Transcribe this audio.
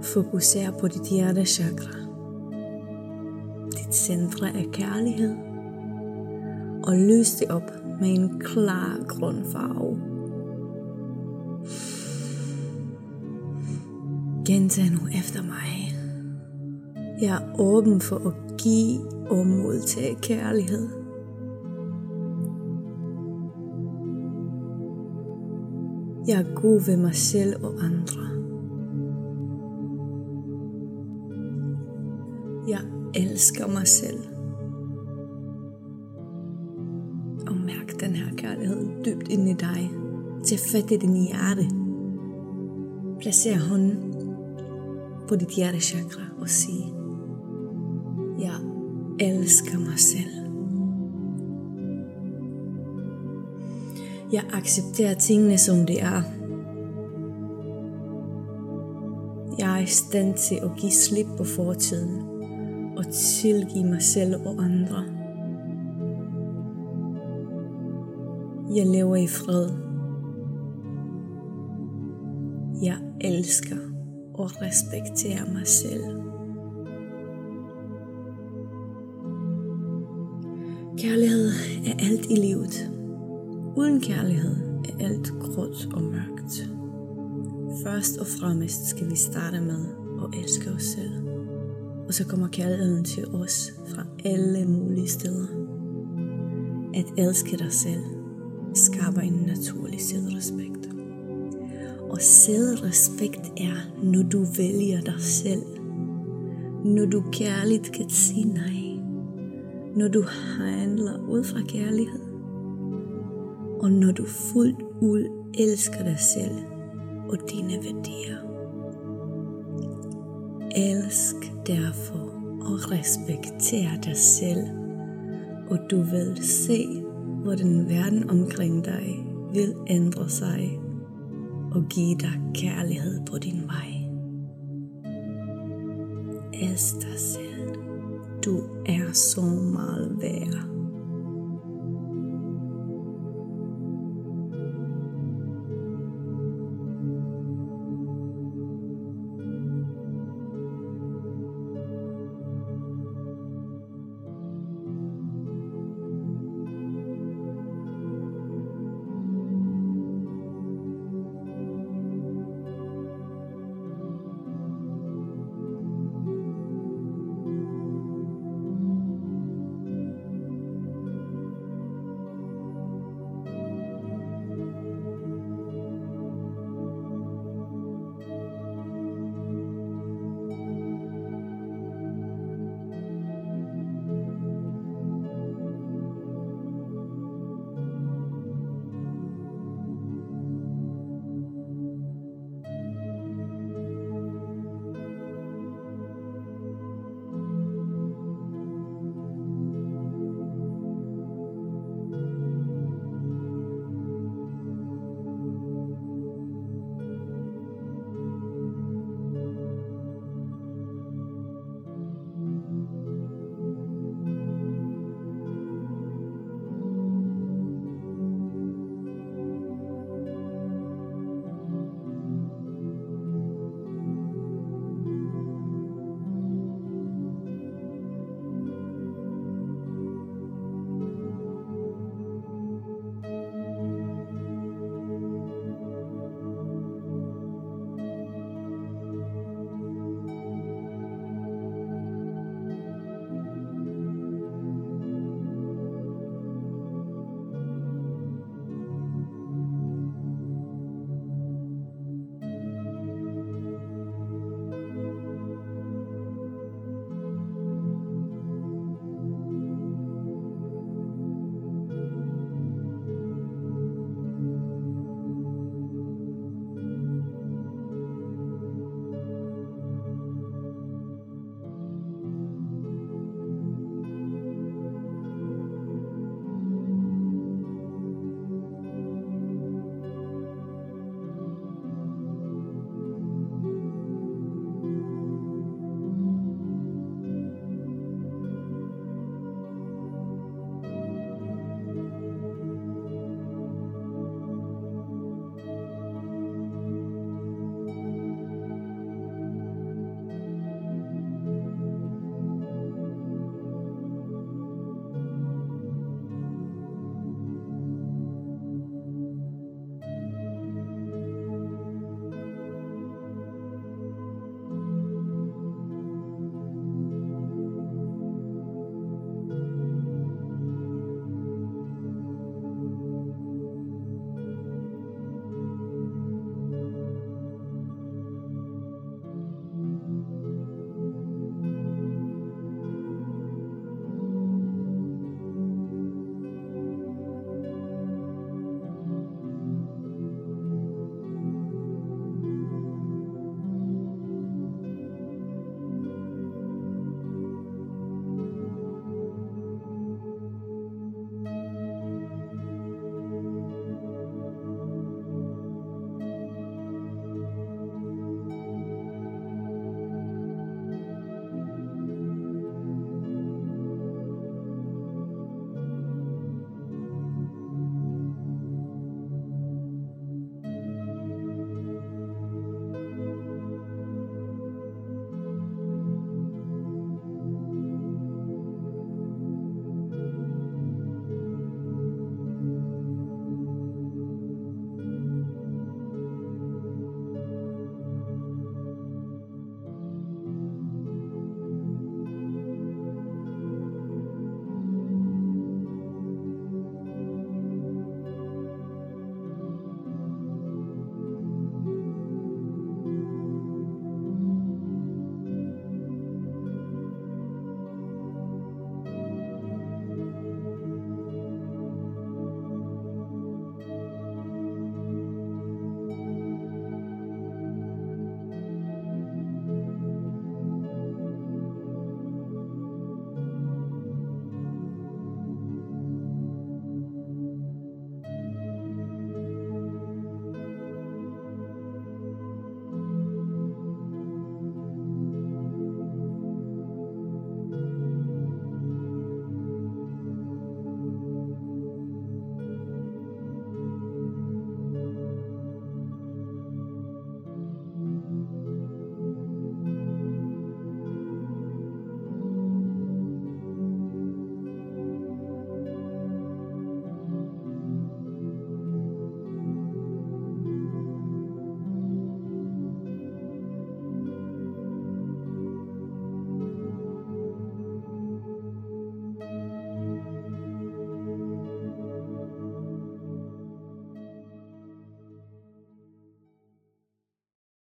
Fokuser på dit hjertechakra, dit centre af kærlighed, og lys det op med en klar grundfarve. Gentag nu efter mig. Jeg er åben for at give og modtage kærlighed. Jeg er god ved mig selv og andre. Jeg elsker mig selv. Og mærk den her kærlighed dybt ind i dig. Tag fat i din hjerte. Placer hånden på dit hjertechakra og sig: jeg elsker mig selv. Jeg accepterer tingene som det er. Jeg er i stand til at give slip på fortiden og tilgive mig selv og andre. Jeg lever i fred. Jeg elsker og respekterer mig selv. Kærlighed er alt i livet. Uden kærlighed er alt gråt og mørkt. Først og fremmest skal vi starte med at elske os selv. Og så kommer kærligheden til os fra alle mulige steder. At elske dig selv skaber en naturlig selvrespekt. Og selvrespekt er, når du vælger dig selv. Når du kærligt kan sige nej. Når du handler ud fra kærlighed. Og når du fuldt ud elsker dig selv og dine værdier. Elsk derfor og respekter dig selv, og du vil se, hvordan verden omkring dig vil ændre sig og give dig kærlighed på din vej. Elsk dig selv. Du er så meget værd.